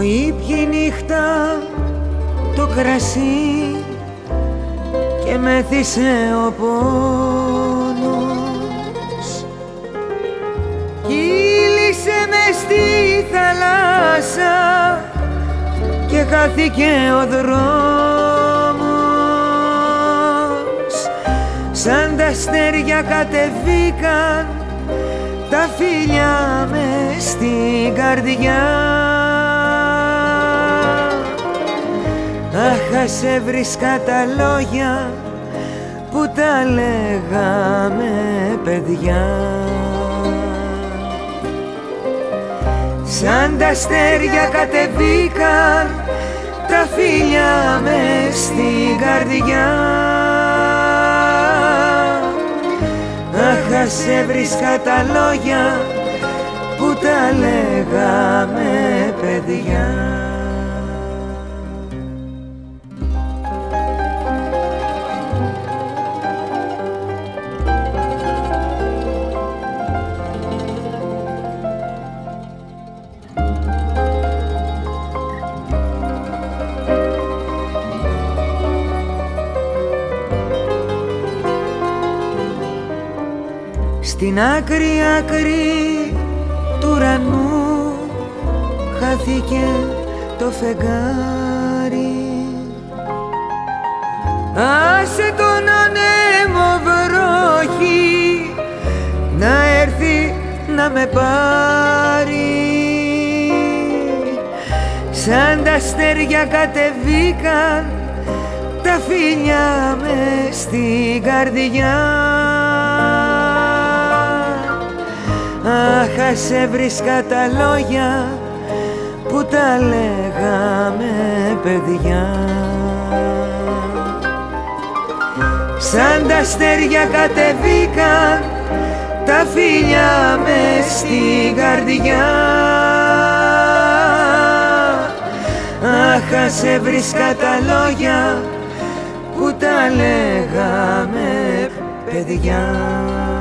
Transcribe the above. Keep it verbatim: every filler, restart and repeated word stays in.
ήπιε νύχτα το κρασί και μέθησε ο πόνος. Κύλησε μες στη θαλάσσα και χάθηκε ο δρόμος. Σαν τα αστέρια κατεβήκαν τα φιλιά μες στην καρδιά. Αχ, ας έβρισκα τα λόγια που τα λέγαμε παιδιά. Σαν τα αστέρια κατεβήκαν τα φιλιά μες στην καρδιά. Αχ, ας έβρισκα τα λόγια που τα λέγαμε παιδιά. Στην άκρη άκρη του ουρανού χάθηκε το φεγγάρι. Άσε τον ανέμο βροχή να έρθει να με πάρει. Σαν τα αστέρια κατεβήκαν τα φιλιά μες στην καρδιά. Αχ, ας έβρισκα τα λόγια που τα λέγαμε παιδιά. Σαν τα αστέρια κατεβήκαν τα φιλιά μες στην καρδιά. Αχ, ας έβρισκα τα λόγια που τα λέγαμε παιδιά.